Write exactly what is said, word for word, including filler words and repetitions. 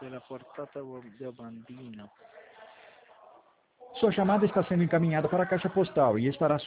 pela portata do bambino. Sua chamada está sendo encaminhada para a caixa postal e estará